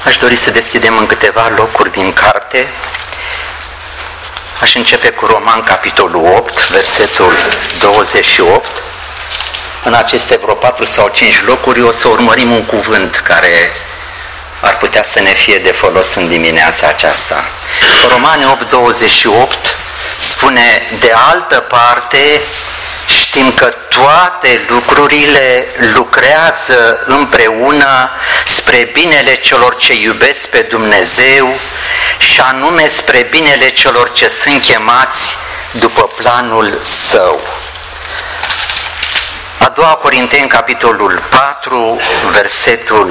Aș dori să deschidem în câteva locuri din carte. Aș începe cu Roman, capitolul 8, versetul 28. În aceste vreo 4 sau 5 locuri o să urmărim un cuvânt care ar putea să ne fie de folos în dimineața aceasta. Romani 8, 28 spune: de altă parte știm că toate lucrurile lucrează împreună spre binele celor ce iubesc pe Dumnezeu, și anume spre binele celor ce sunt chemați după planul Său. A doua Corinteni, capitolul 4, versetul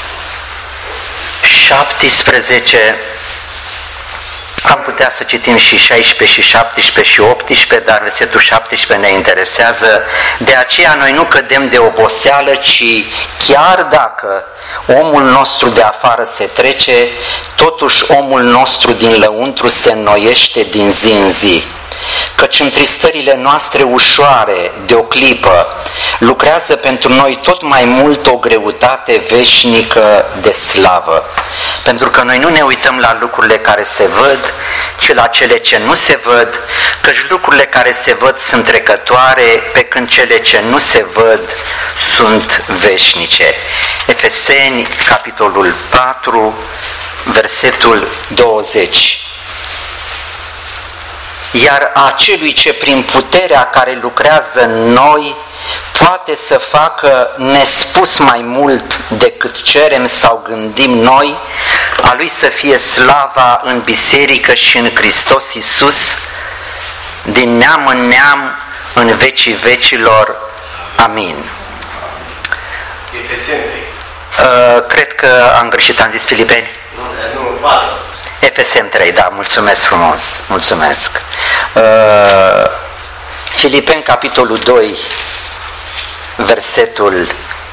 17, am putea să citim și 16 și 17 și 18, dar versetul 17 ne interesează. De aceea noi nu cădem de oboseală, ci chiar dacă omul nostru de afară se trece, totuși omul nostru din lăuntru se înnoiește din zi în zi. Căci întristările noastre ușoare de o clipă lucrează pentru noi tot mai mult o greutate veșnică de slavă. Pentru că noi nu ne uităm la lucrurile care se văd, ci la cele ce nu se văd, căci lucrurile care se văd sunt trecătoare, pe când cele ce nu se văd sunt veșnice. Efeseni, capitolul 4, versetul 20. Iar acelui ce prin puterea care lucrează în noi poate să facă nespus mai mult decât cerem sau gândim noi, a Lui să fie slava în biserică și în Hristos Iisus, din neam în neam, în vecii vecilor. Amin. Cred că am greșit, am zis Filipeni? Nu, 4. Efeseni 3, da, mulțumesc frumos, mulțumesc. Filipeni, capitolul 2, versetul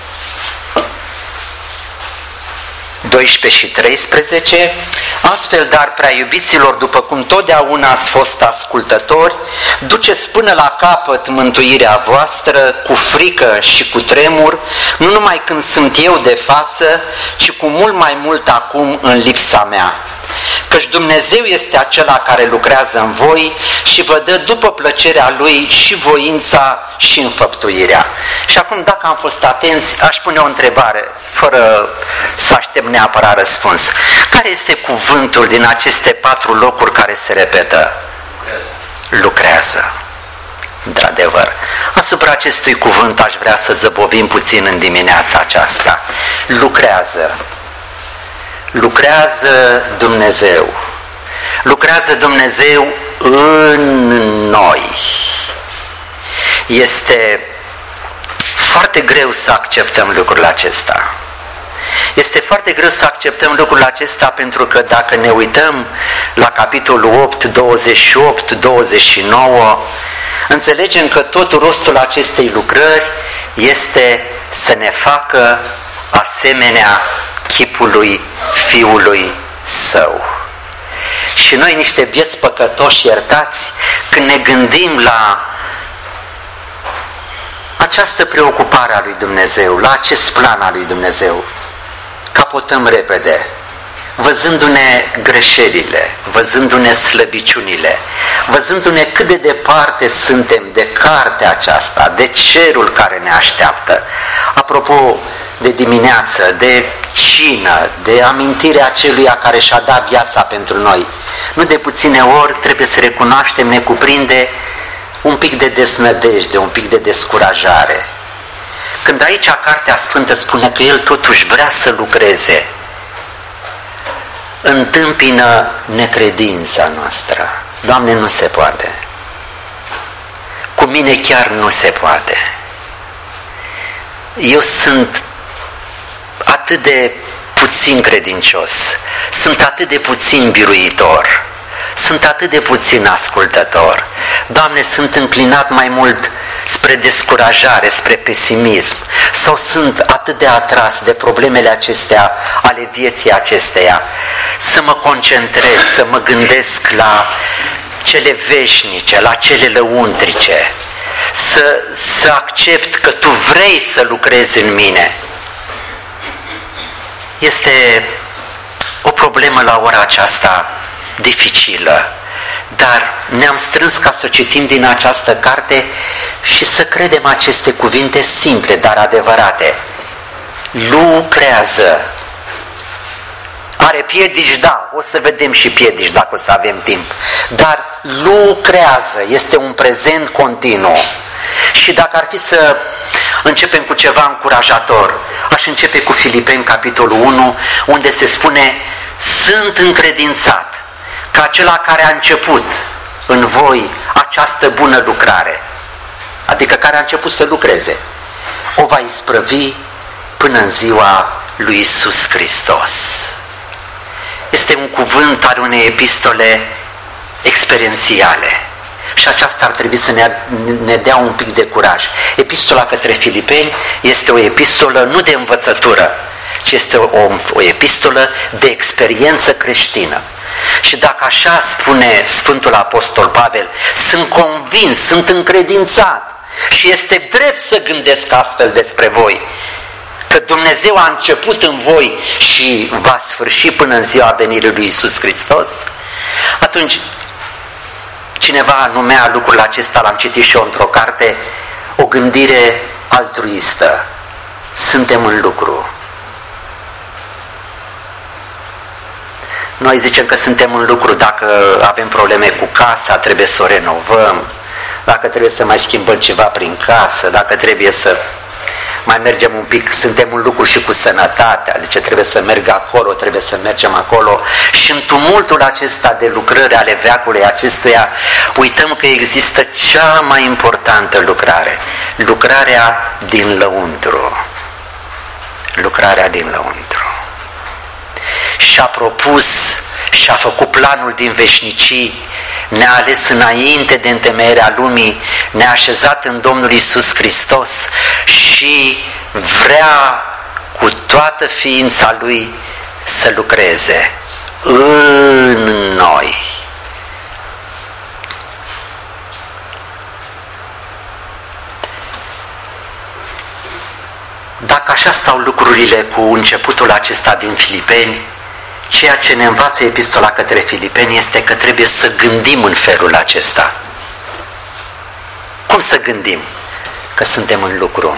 12 și 13. Astfel, dar, prea iubiților, după cum totdeauna ați fost ascultători, duceți până la capăt mântuirea voastră cu frică și cu tremur, nu numai când sunt eu de față, ci cu mult mai mult acum în lipsa mea. Căci Dumnezeu este acela care lucrează în voi și vă dă după plăcerea Lui și voința și înfăptuirea. Și acum, dacă am fost atenți, aș pune o întrebare, fără să aștept neapărat răspuns. Care este cuvântul din aceste 4 locuri care se repetă? Lucrează. Într-adevăr, asupra acestui cuvânt aș vrea să zăbovim puțin în dimineața aceasta. Lucrează. Lucrează Dumnezeu. Lucrează Dumnezeu în noi. Este foarte greu să acceptăm lucrul acesta. Este foarte greu să acceptăm lucrul acesta pentru că dacă ne uităm la capitolul 8, 28, 29, înțelegem că tot rostul acestei lucrări este să ne facă asemenea chipului Fiului Său. Și noi, niște bieți păcătoși iertați, când ne gândim la această preocupare a lui Dumnezeu, la acest plan al lui Dumnezeu, capotăm repede, văzându-ne greșelile, văzându-ne slăbiciunile, văzându-ne cât de departe suntem de cartea aceasta, de cerul care ne așteaptă. Apropo de dimineață, de cină, de amintirea aceluia care și-a dat viața pentru noi, nu de puține ori, trebuie să recunoaștem, ne cuprinde un pic de deznădejde, un pic de descurajare. Când aici Cartea Sfântă spune că El totuși vrea să lucreze, întâmpină necredința noastră. Doamne, nu se poate. Cu mine chiar nu se poate. Eu sunt atât de puțin credincios, sunt atât de puțin biruitor, sunt atât de puțin ascultător. Doamne, sunt înclinat mai mult spre descurajare, spre pesimism, sau sunt atât de atras de problemele acestea ale vieții acesteia, să mă concentrez, să mă gândesc la cele veșnice, la cele lăuntrice, să accept că Tu vrei să lucrezi în mine. Este teamă la ora aceasta dificilă, dar ne-am strâns ca să citim din această carte și să credem aceste cuvinte simple, dar adevărate. Lucrează. Are piedici? Da, o să vedem și piedici dacă o să avem timp. Dar lucrează, este un prezent continuu. Și dacă ar fi să începem cu ceva încurajator, aș începe cu Filipeni, capitolul 1, unde se spune: sunt încredințat că acela care a început în voi această bună lucrare, adică care a început să lucreze, o va isprăvi până în ziua lui Iisus Hristos. Este un cuvânt al unei epistole experiențiale și aceasta ar trebui să ne dea un pic de curaj. Epistola către Filipeni este o epistolă nu de învățătură, ci este o epistolă de experiență creștină. Și dacă așa spune Sfântul Apostol Pavel, sunt convins, sunt încredințat și este drept să gândesc astfel despre voi, că Dumnezeu a început în voi și va sfârși până în ziua venirii lui Iisus Hristos, atunci cineva numea lucrul acesta, l-am citit și eu într-o carte, o gândire altruistă. Suntem în lucru. Noi zicem că suntem în lucru dacă avem probleme cu casa, trebuie să o renovăm, dacă trebuie să mai schimbăm ceva prin casă, dacă trebuie să mai mergem un pic, suntem în lucru și cu sănătatea, zice trebuie să merg acolo, trebuie să mergem acolo. Și în tumultul acesta de lucrări ale veacului acestuia, uităm că există cea mai importantă lucrare, lucrarea din lăuntru. Lucrarea din lăuntru. Și-a propus și-a făcut planul din veșnicii, ne-a ales înainte de întemeierea lumii, ne-a așezat în Domnul Iisus Hristos și vrea cu toată ființa Lui să lucreze în noi. Dacă așa stau lucrurile cu începutul acesta din Filipeni, ceea ce ne învață epistola către Filipeni este că trebuie să gândim în felul acesta. Cum să gândim? Că suntem în lucru.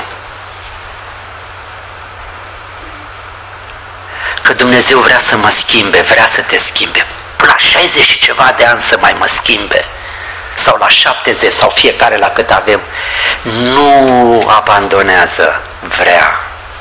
Că Dumnezeu vrea să mă schimbe, vrea să te schimbe. Până la 60 și ceva de ani să mai mă schimbe. Sau la 70, sau fiecare la cât avem. Nu abandonează, vrea.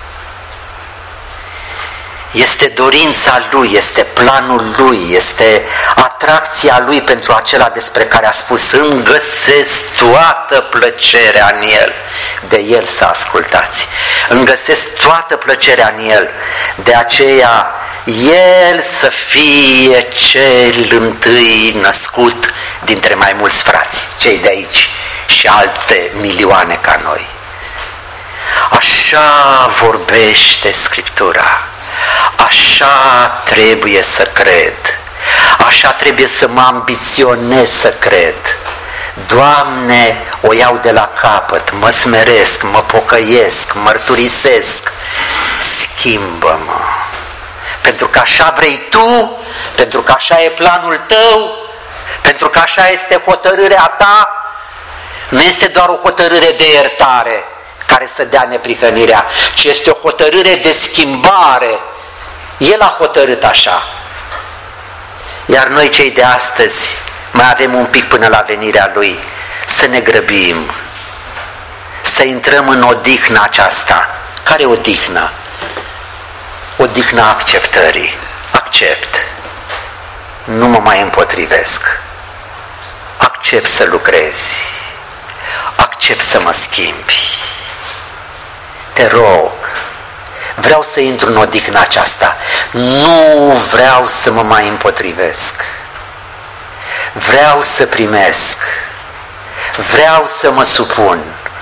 Este dorința Lui, este planul Lui, este atracția Lui pentru acela despre care a spus: îmi găsesc toată plăcerea în El. De El să ascultați. Îmi găsesc toată plăcerea în El. De aceea El să fie cel întâi născut dintre mai mulți frați, cei de aici și alte milioane ca noi. Așa vorbește Scriptura. Așa trebuie să cred, așa trebuie să mă ambiționez să cred. Doamne, o iau de la capăt, mă smeresc, mă pocăiesc, mărturisesc, schimbă-mă. Pentru că așa vrei Tu, pentru că așa e planul Tău, pentru că așa este hotărârea Ta. Nu este doar o hotărâre de iertare care să dea neprihănirea, ci este o hotărâre de schimbare. El a hotărât așa. Iar noi cei de astăzi mai avem un pic până la venirea Lui, să ne grăbim, să intrăm în odihna aceasta. Care odihnă? Odihna acceptării. Accept. Nu mă mai împotrivesc. Accept să lucrezi. Accept să mă schimbi. Te rog, vreau să intru în odihna aceasta. Nu vreau să mă mai împotrivesc. Vreau să primesc. Vreau să mă supun.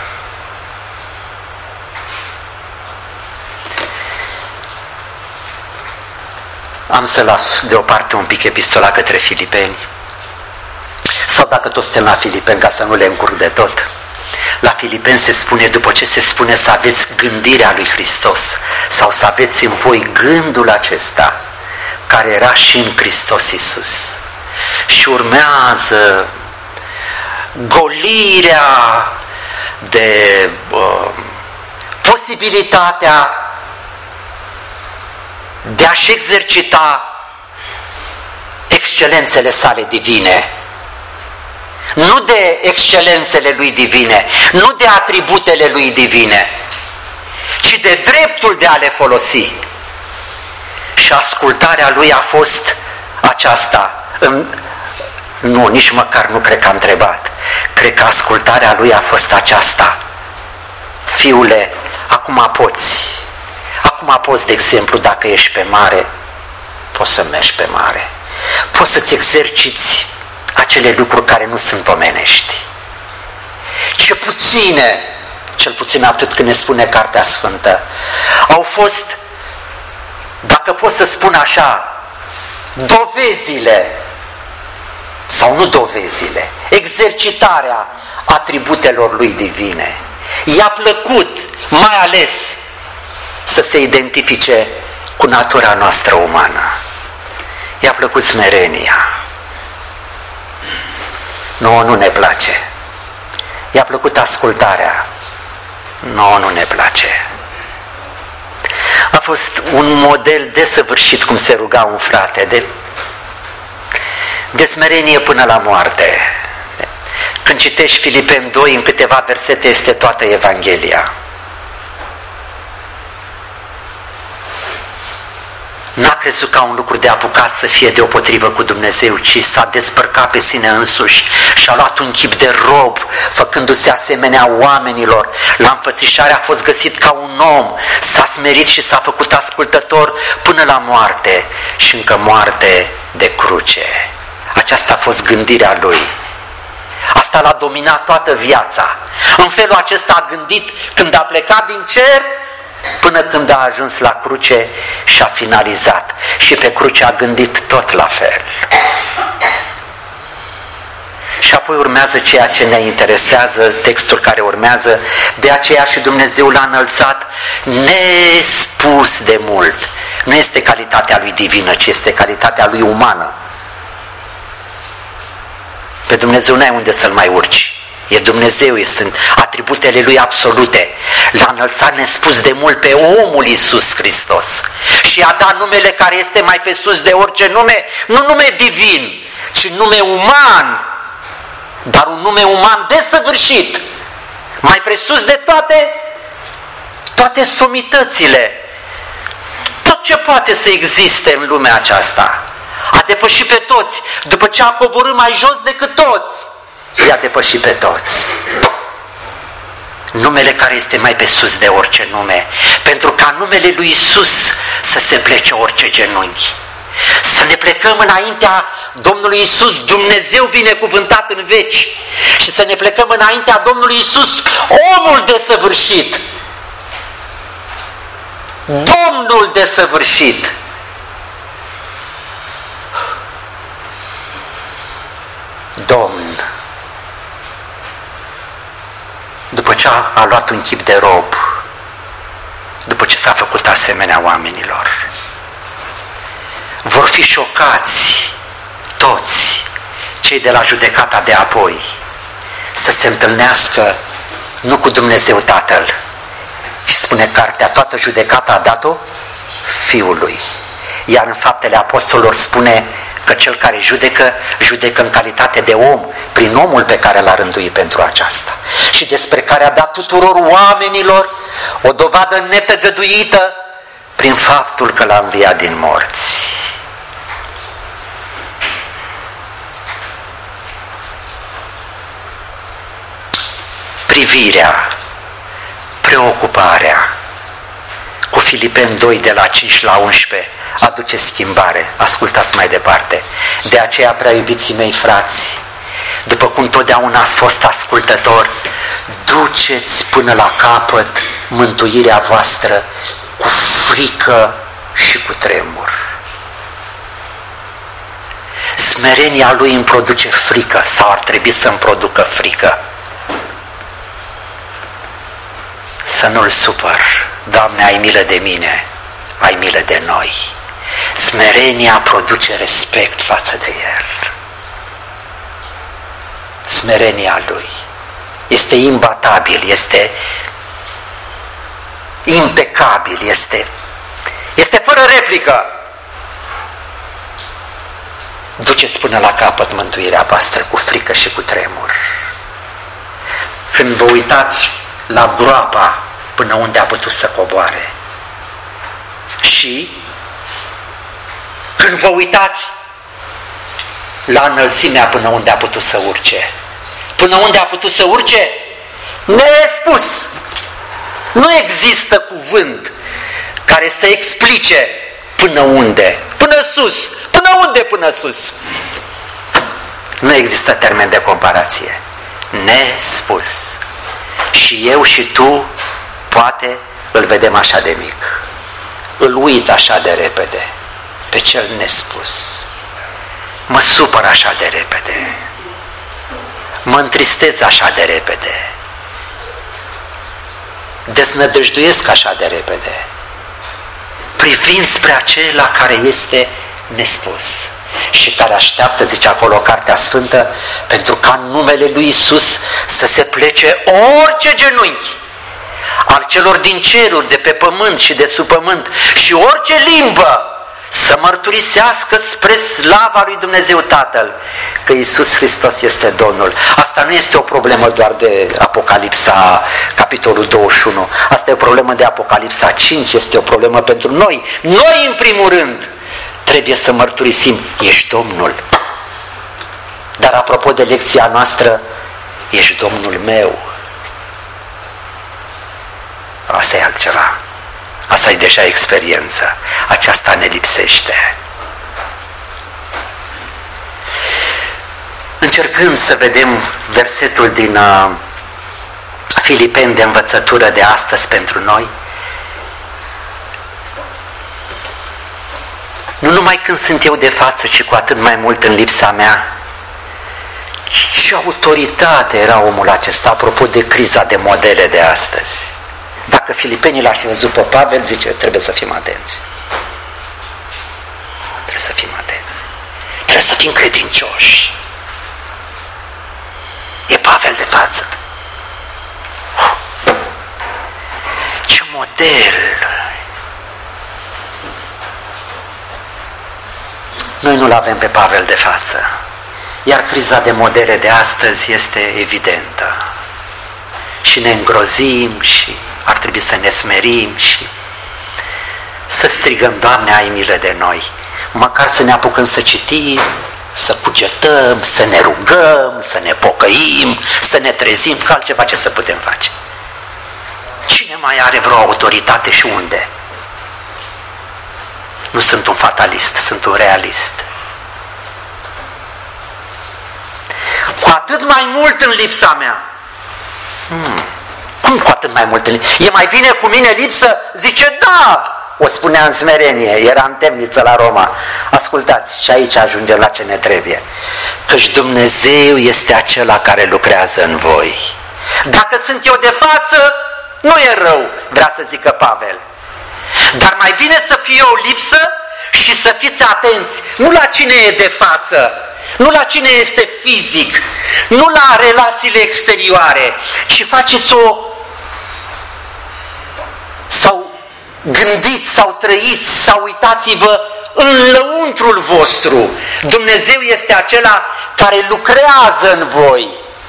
Am să las deoparte un pic epistola către Filipeni. Sau dacă toți suntem la Filipeni, ca să nu le încurc de tot. La Filipeni se spune, după ce se spune să aveți gândirea lui Hristos, sau să aveți în voi gândul acesta, care era și în Hristos Iisus. Și urmează golirea de posibilitatea de a-și exercita excelențele sale divine. Nu de excelențele lui divine, nu de atributele lui divine, ci de dreptul de a le folosi. Și ascultarea lui a fost aceasta. Nu, nici măcar nu cred că a întrebat. Cred că ascultarea lui a fost aceasta. Fiule, acum poți, de exemplu, dacă ești pe mare, poți să mergi pe mare. Poți să-ți exerciți acele lucruri care nu sunt omenești. Cel puțin atât când ne spune Cartea Sfântă, au fost, dacă pot să spun așa, exercitarea atributelor lui divine. I-a plăcut, mai ales, să se identifice cu natura noastră umană. I-a plăcut smerenia. Nouă nu ne place. I-a plăcut ascultarea. Nouă nu ne place. A fost un model desăvârșit cum se ruga un frate, de smerenie până la moarte. Când citești Filipeni 2, în câteva versete este toată Evanghelia. N-a crezut ca un lucru de apucat să fie deopotrivă cu Dumnezeu, ci s-a despărcat pe sine însuși și a luat un chip de rob, făcându-se asemenea oamenilor. La înfățișare a fost găsit ca un om, s-a smerit și s-a făcut ascultător până la moarte și încă moarte de cruce. Aceasta a fost gândirea lui. Asta l-a dominat toată viața. În felul acesta a gândit când a plecat din cer până când a ajuns la cruce și a finalizat. Și pe cruce a gândit tot la fel. Și apoi urmează ceea ce ne interesează, textul care urmează, de aceea și Dumnezeu l-a înălțat nespus de mult. Nu este calitatea lui divină, ci este calitatea lui umană. Pe Dumnezeu n-ai unde să-L mai urci. E Dumnezeu, sunt atributele Lui absolute. L-a înălțat nespus de mult pe omul Iisus Hristos și i-a dat numele care este mai pe sus de orice nume, nu nume divin, ci nume uman, dar un nume uman desăvârșit, mai presus de toate somitățile, tot ce poate să existe în lumea aceasta. A depășit pe toți, după ce a coborât mai jos decât toți, i-a depășit pe toți. Numele care este mai pe sus de orice nume, pentru ca numele lui Iisus să se plece orice genunchi. Să ne plecăm înaintea Domnului Iisus, Dumnezeu binecuvântat în veci, și să ne plecăm înaintea Domnului Iisus, omul desăvârșit, Domnul desăvârșit. Domn, după ce a luat un chip de rob, după ce s-a făcut asemenea oamenilor, vor fi șocați toți cei de la judecata de apoi să se întâlnească nu cu Dumnezeu Tatăl, ci spune cartea, toată judecata a dat-o Fiului. Iar în Faptele Apostolilor spune că cel care judecă în calitate de om, prin omul pe care l-a rânduit pentru aceasta și despre care a dat tuturor oamenilor o dovadă netăgăduită prin faptul că l-a înviat din morți. Privirea, preocuparea cu Filipeni 2 de la 5 la 11 aduce schimbare. Ascultați mai departe. De aceea, prea iubiții mei frați, după cum totdeauna ați fost ascultători, duceți până la capăt mântuirea voastră cu frică și cu tremur. Smerenia lui îmi produce frică, sau ar trebui să îmi producă frică. Să nu-l supăr. Doamne, ai milă de mine, ai milă de noi. Smerenia produce respect față de El. Smerenia Lui este imbatabil, este impecabil, este fără replică. Duceți până la capăt mântuirea voastră cu frică și cu tremur. Când vă uitați la groapa până unde a putut să coboare și când vă uitați la înălțimea până unde a putut să urce, până unde a putut să urce, nespus. Nu există cuvânt care să explice până unde, până sus, până unde până sus. Nu există termen de comparație. Nespus. Și eu și tu poate îl vedem așa de mic. Îl uit așa de repede pe cel nespus. Mă supăr așa de repede. Mă întristez așa de repede. Deznădăjduiesc așa de repede. Privind spre acela care este nespus și care așteaptă, zice acolo Cartea Sfântă, pentru ca în numele lui Iisus să se plece orice genunchi al celor din ceruri, de pe pământ și de sub pământ și orice limbă să mărturisească spre slava lui Dumnezeu Tatăl că Iisus Hristos este Domnul. Asta nu este o problemă doar de Apocalipsa capitolul 21, asta e o problemă de Apocalipsa 5, este o problemă pentru noi. Noi în primul rând trebuie să mărturisim, ești Domnul. Dar apropo de lecția noastră, ești Domnul meu. Asta e altceva. Asta e deja experiență. Aceasta ne lipsește. Încercând să vedem versetul din Filipeni de învățătură de astăzi pentru noi, nu numai când sunt eu de față, ci cu atât mai mult în lipsa mea, ce autoritate era omul acesta, apropo de criza de modele de astăzi. Dacă filipenii l-ar fi văzut pe Pavel, zice, trebuie să fim atenți. Trebuie să fim atenți. Trebuie să fim credincioși. E Pavel de față. Ce model! Noi nu-l avem pe Pavel de față. Iar criza de modele de astăzi este evidentă. Și ne îngrozim și ar trebui să ne smerim și să strigăm, Doamne, ai milă de noi. Măcar să ne apucăm să citim, să cugetăm, să ne rugăm, să ne pocăim, să ne trezim, că altceva ce să putem face. Cine mai are vreo autoritate și unde? Nu sunt un fatalist, sunt un realist. Cu atât mai mult în lipsa mea. Cum cu atât mai mult? E mai bine cu mine lipsă? Zice, da! O spunea în smerenie, era în temniță la Roma. Ascultați, și aici ajungem la ce ne trebuie. Căci Dumnezeu este acela care lucrează în voi. Dacă sunt eu de față, nu e rău, vrea să zică Pavel. Dar mai bine să fiu eu lipsă și să fiți atenți, nu la cine e de față, nu la cine este fizic, nu la relațiile exterioare, ci faceți-o sau gândiți sau trăiți sau uitați-vă în lăuntrul vostru. Dumnezeu este acela care lucrează în voi.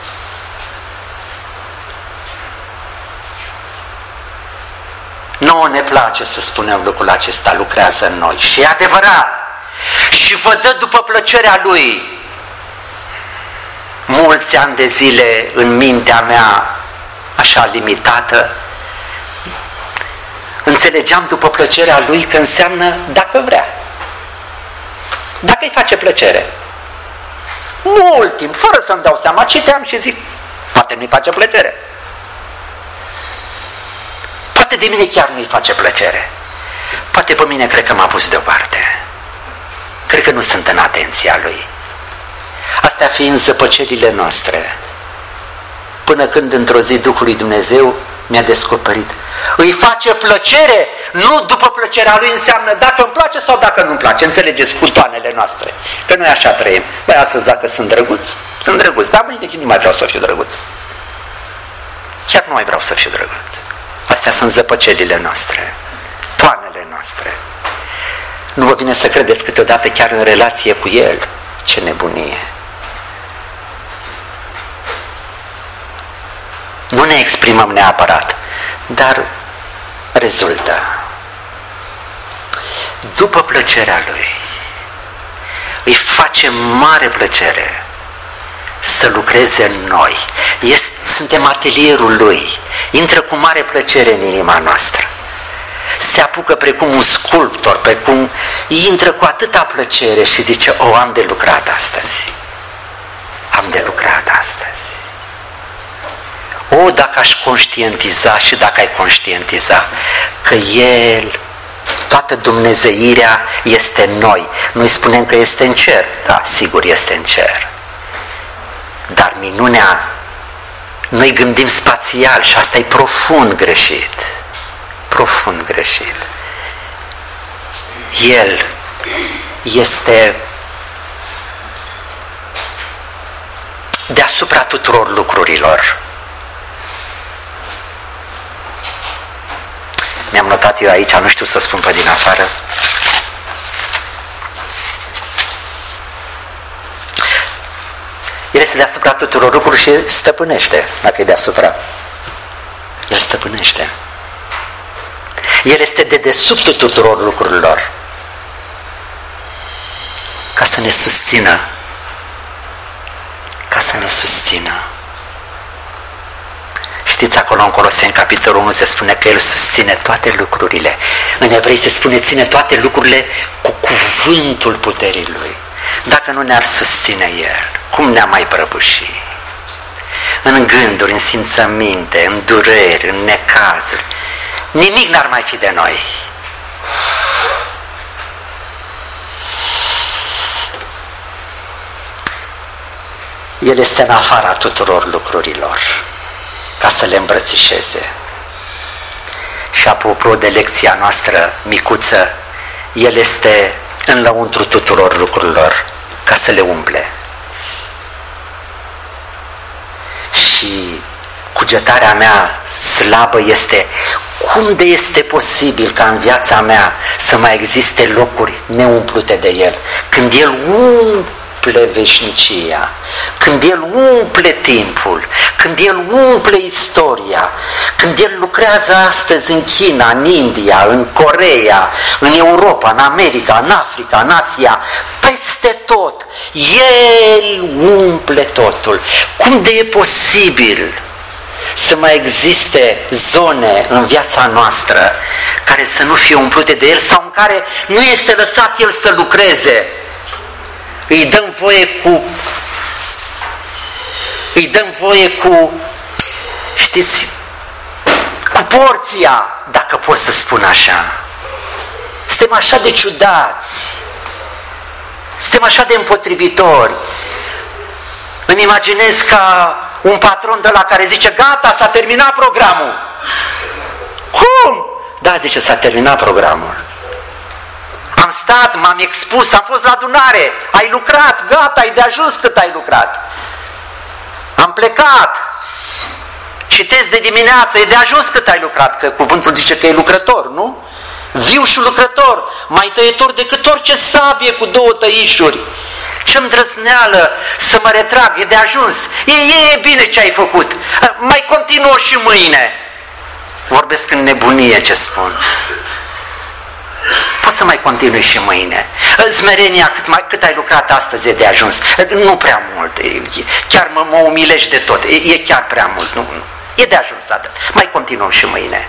Nouă ne place să spunem lucrul acesta, lucrează în noi. Și e adevărat. Și vă dă după plăcerea Lui. Mulți ani de zile în mintea mea, așa limitată, înțelegeam după plăcerea Lui că înseamnă dacă vrea. Dacă îi face plăcere. Mult timp, fără să-mi dau seama, citeam și zic, poate nu-i face plăcere. Poate de mine chiar nu-i face plăcere. Poate pe mine cred că m-a pus deoparte. Cred că nu sunt în atenția Lui. Astea fiind zăpăcerile noastre. Până când într-o zi Duhul lui Dumnezeu mi-a descoperit. Îi face plăcere Nu după plăcerea Lui înseamnă dacă îmi place sau dacă nu-mi place. Înțelegeți, cu toanele noastre. Că noi așa trăim. Băi, astăzi dacă sunt drăguț, sunt drăguț. Dar mâine nu mai vreau să fiu drăguț. Chiar nu mai vreau să fiu drăguț. Astea sunt zăpăcelile noastre. Toanele noastre. Nu vă vine să credeți câteodată chiar în relație cu El? Ce nebunie! Nu ne exprimăm neapărat, dar rezultă. După plăcerea Lui, îi face mare plăcere să lucreze în noi. Suntem atelierul Lui. Intră cu mare plăcere în inima noastră. Se apucă precum un sculptor, precum intră cu atâta plăcere și zice: o, am de lucrat astăzi. Am de lucrat astăzi. O, dacă aș conștientiza și dacă ai conștientiza că El, toată dumnezeirea este în noi. Noi spunem că este în cer. Da, sigur este în cer. Dar minunea, noi gândim spațial și asta e profund greșit. Profund greșit. El este deasupra tuturor lucrurilor. Mi-am notat eu aici, nu știu să spun pe din afară. El este deasupra tuturor lucrurilor și stăpânește, dacă e deasupra. El stăpânește. El este de dedesubtul tuturor lucrurilor. Ca să ne susțină. Ca să ne susțină. Știți, acolo în Coloseni, capitolul 1, se spune că El susține toate lucrurile. În Evrei se spune: ține toate lucrurile cu cuvântul puterii Lui. Dacă nu ne-ar susține El, cum ne-am mai prăbuși? În gânduri, în simțăminte, în dureri, în necazuri, nimic n-ar mai fi de noi. El este în afara tuturor lucrurilor, ca să le îmbrățișeze. Și apropo de lecția noastră micuță, El este în lăuntru tuturor lucrurilor, ca să le umple. Și cugetarea mea slabă este: cum de este posibil ca în viața mea să mai existe locuri neumplute de El? Când El umple veșnicia, când El umple timpul, când El umple istoria, când El lucrează astăzi în China, în India, în Coreea, în Europa, în America, în Africa, în Asia, peste tot, El umple totul. Cum de e posibil să mai existe zone în viața noastră care să nu fie umplute de El sau în care nu este lăsat El să lucreze? Îi dăm voie cu, știți, cu porția, dacă pot să spun așa. Suntem așa de ciudați, suntem așa de împotrivitori. Îmi imaginez ca un patron de la care zice: gata, s-a terminat programul. Cum? Da, zice, s-a terminat programul. Am stat, m-am expus, am fost la adunare, ai lucrat, gata, e de ajuns cât ai lucrat. Am plecat, citesc de dimineață, e de ajuns cât ai lucrat, că cuvântul zice că e lucrător, nu? Viu și lucrător, mai tăietor decât orice sabie cu 2 tăișuri. Ce-mi drăzneală să mă retrag, e de ajuns, e bine ce ai făcut, mai continuă și mâine. Vorbesc în nebunie ce spun. Poți să mai continui și mâine. Smerenia, cât ai lucrat astăzi, e de ajuns. Nu prea mult, chiar mă umilești de tot, e chiar prea mult, nu. E de ajuns atât, mai continuăm și mâine.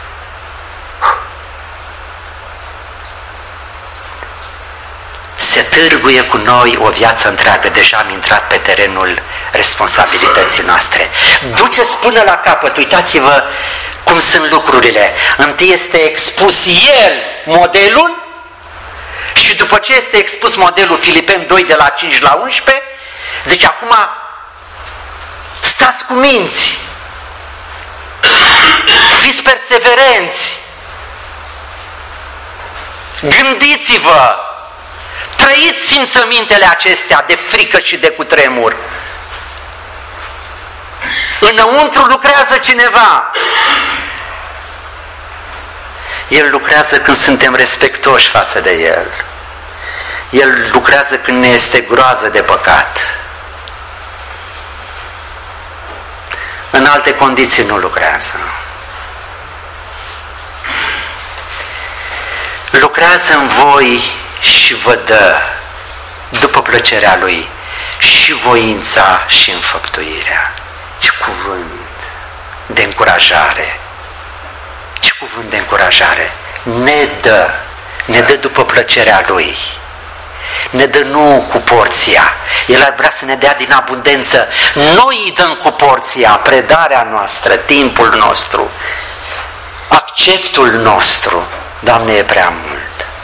Se târguie cu noi o viață întreagă, deja am intrat pe terenul responsabilității noastre. Duceți până la capăt, uitați-vă cum sunt lucrurile. Întâi este expus El, modelul, și după ce este expus modelul, Filipeni 2 de la 5 la 11, zice: acum stați cu minți, fiți perseverenți, Gândiți-vă, trăiți simțămintele acestea de frică și de cutremur. Înăuntru lucrează cineva. El lucrează când suntem respectoși față de El. El lucrează când ne este groază de păcat. În alte condiții nu lucrează. Lucrează în voi și vă dă, după plăcerea Lui, și voința și înfăptuirea. Ce cuvânt de încurajare! Ce cuvânt de încurajare! Ne dă după plăcerea Lui. Ne dă nu cu porția. El ar vrea să ne dea din abundență. Noi îi dăm cu porția, predarea noastră, timpul nostru, acceptul nostru. Doamne, e prea mult.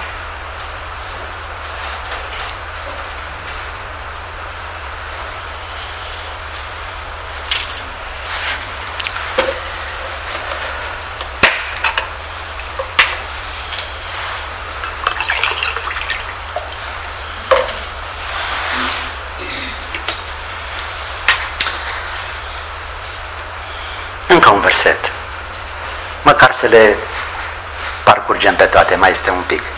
Încă un verset, măcar să le parcurgem pe toate, mai este un pic.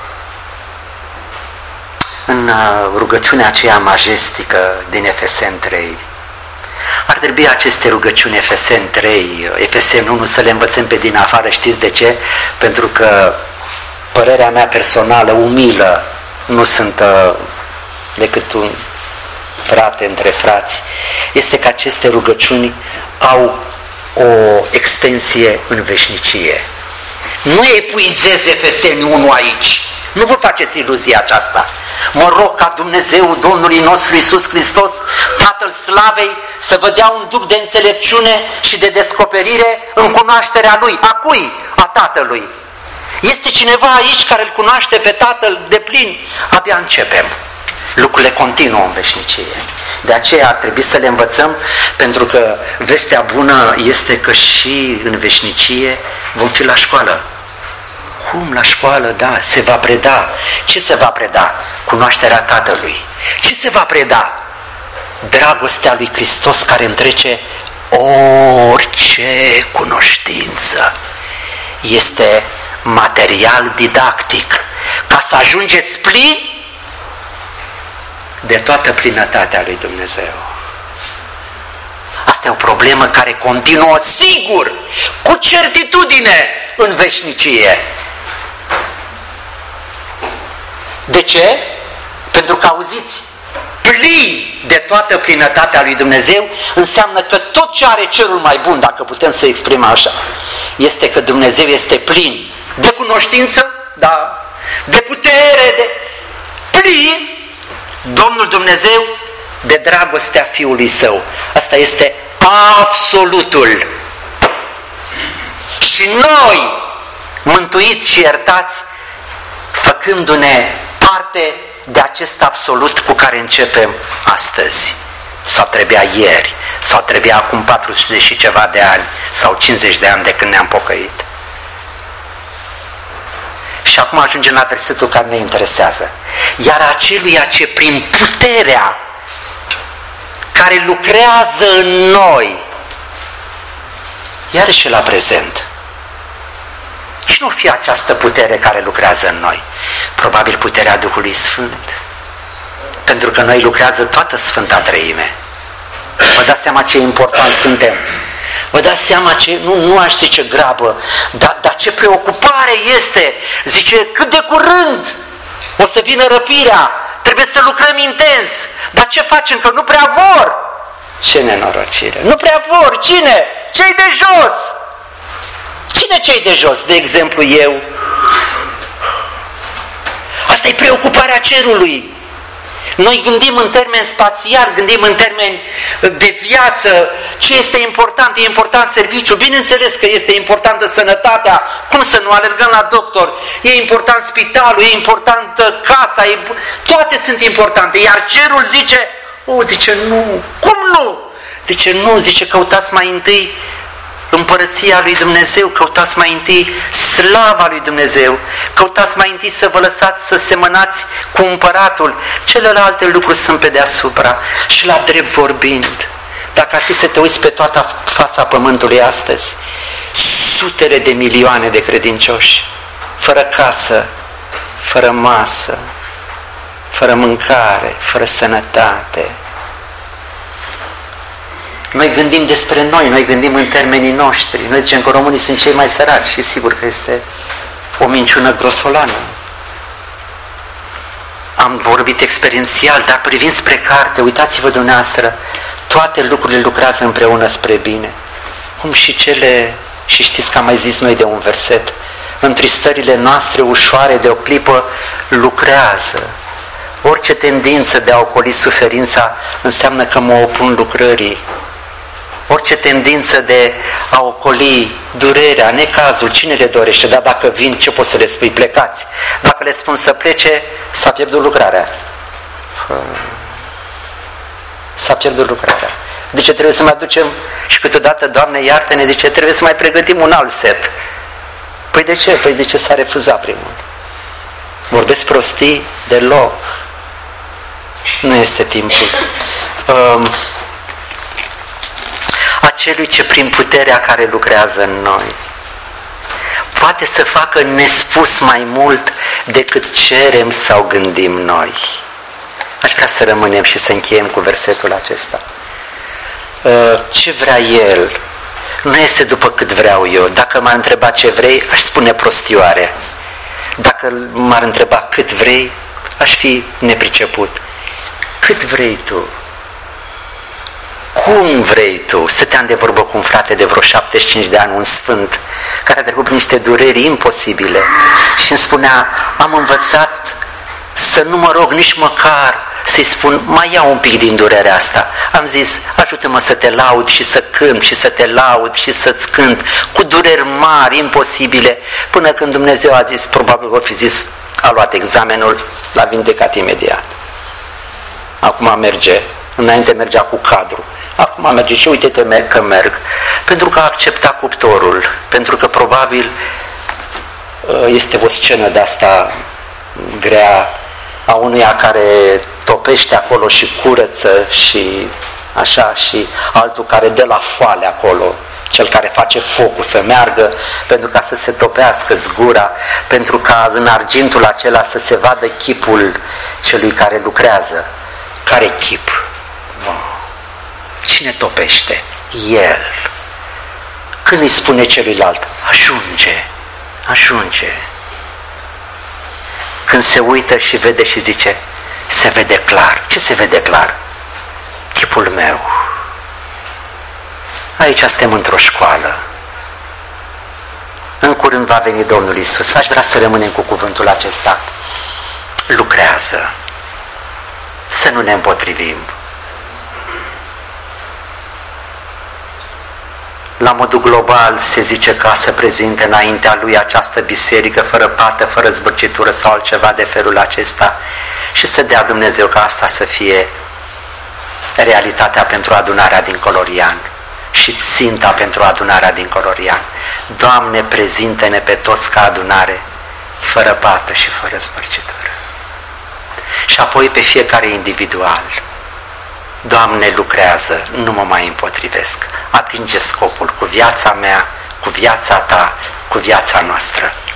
În rugăciunea aceea majestică din Efeseni 3, ar trebui aceste rugăciuni Efeseni 3, Efeseni 1 să le învățăm pe din afară. Știți de ce? Pentru că părerea mea personală, umilă, nu sunt decât un frate între frați, este că aceste rugăciuni au o extensie în veșnicie. Nu epuizez Efeseni 1 aici. Nu vă faceți iluzia aceasta. Mă rog ca Dumnezeu Domnului nostru Iisus Hristos, Tatăl Slavei, să vă dea un duc de înțelepciune și de descoperire în cunoașterea Lui. A cui? A Tatălui. Este cineva aici care îl cunoaște pe Tatăl de plin? Abia începem. Lucrurile continuă în veșnicie. De aceea ar trebui să le învățăm, pentru că vestea bună este că și în veșnicie vom fi la școală. Cum la școală? Da, se va preda. Ce se va preda? Cunoașterea Tatălui. Ce se va preda? Dragostea lui Hristos care întrece orice cunoștință. Este material didactic ca să ajungeți plini de toată plinătatea lui Dumnezeu. Asta e o problemă care continuă sigur, cu certitudine în veșnicie. De ce? Pentru că, auziți, plin de toată plinătatea lui Dumnezeu înseamnă că tot ce are cerul mai bun, dacă putem să exprimăm așa, este că Dumnezeu este plin de cunoștință, da, de putere, de plin, Domnul Dumnezeu, de dragostea Fiului Său. Asta este absolutul. Și noi, mântuiți și iertați, făcându-ne parte de acest absolut cu care începem astăzi. Sau trebuia ieri, sau trebuia acum 400 și ceva de ani, sau 50 de ani de când ne-am pocăit. Și acum ajungem la versetul care ne interesează. Iar aceluia ce prin puterea care lucrează în noi, iarăși la prezent. Cine o fi această putere care lucrează în noi? Probabil puterea Duhului Sfânt. Pentru că noi lucrează toată Sfânta Treime. Vă dați seama ce important suntem. Vă dați seama ce, nu aș zice grabă, dar ce preocupare este. Zice, cât de curând o să vină răpirea, trebuie să lucrăm intens. Dar ce facem? Că nu prea vor. Ce nenorocire! Nu prea vor! Cine? Cei de jos! Cine cei de jos? De exemplu eu. Asta e preocuparea cerului. Noi gândim în termeni spațial, gândim în termeni de viață. Ce este important? E important serviciu. Bineînțeles că este importantă sănătatea. Cum să nu alergăm la doctor? E important spitalul, e importantă casa, toate sunt importante. Iar cerul zice, zice nu. Cum nu? Zice nu, zice căutați mai întâi împărăția lui Dumnezeu, căutați mai întâi slava lui Dumnezeu, căutați mai întâi să vă lăsați să semănați cu împăratul, celelalte lucruri sunt pe deasupra. Și la drept vorbind, dacă ar fi să te uiți pe toată fața pământului astăzi, sutele de milioane de credincioși, fără casă, fără masă, fără mâncare, fără sănătate. Noi gândim despre noi gândim în termenii noștri. Noi zicem că românii sunt cei mai săraci și sigur că este o minciună grosolană. Am vorbit experiențial, dar privind spre carte, uitați-vă dumneavoastră, toate lucrurile lucrează împreună spre bine. Cum și cele, și știți că am mai zis noi de un verset, întristările noastre ușoare de o clipă lucrează. Orice tendință de a ocoli suferința înseamnă că mă opun lucrării. Orice tendință de a ocoli durerea, necazul, cine le dorește? Dar dacă vin, ce poți să le spui? Plecați. Dacă le spun să plece, s-a pierdut lucrarea. S-a pierdut lucrarea. De ce trebuie să mai aducem? Și câteodată, Doamne, iartă-ne, de ce trebuie să mai pregătim un alt set? Păi de ce? Păi de ce s-a refuzat primul? Vorbesc prostii? Deloc. Nu este timpul. Acelui ce prin puterea care lucrează în noi poate să facă nespus mai mult decât cerem sau gândim noi. Aș vrea să rămânem și să încheiem cu versetul acesta. Ce vrea El nu este după cât vreau eu. Dacă m-ar întreba ce vrei, aș spune prostioare. Dacă m-ar întreba cât vrei, aș fi nepriceput. Cât vrei tu? Cum vrei tu? Stăteam de vorbă cu un frate de vreo 75 de ani, un sfânt, care a trecut prin niște dureri imposibile și îmi spunea, am învățat să nu mă rog nici măcar să-i spun, mai iau un pic din durerea asta. Am zis, ajută-mă să te laud și să cânt și să te laud și să-ți cânt cu dureri mari, imposibile, până când Dumnezeu a zis, probabil o fi zis, a luat examenul, l-a vindecat imediat. Acum merge, înainte mergea cu cadru. Acum merge și uite-te că merg. Pentru că a acceptat cuptorul, pentru că probabil este o scenă de asta grea a unuia care topește acolo și curăță și așa, și altul care dă la foale acolo, cel care face focul să meargă pentru ca să se topească zgura, pentru ca în argintul acela să se vadă chipul celui care lucrează. Care chip? Cine topește? El. Când îi spune celuilalt, ajunge, ajunge. Când se uită și vede și zice, se vede clar. Ce se vede clar? Chipul meu. Aici suntem într-o școală. În curând va veni Domnul Iisus. Aș vrea să rămânem cu cuvântul acesta. Lucrează. Să nu ne împotrivim. La modul global se zice ca să prezinte înaintea Lui această biserică fără pată, fără zbârcitură sau altceva de felul acesta și să dea Dumnezeu ca asta să fie realitatea pentru adunarea din Colorian și ținta pentru adunarea din Colorian. Doamne, prezintă-ne pe toți ca adunare fără pată și fără zbârcitură. Și apoi pe fiecare individual. Doamne, lucrează, nu mă mai împotrivesc. Atinge scopul cu viața mea, cu viața ta, cu viața noastră.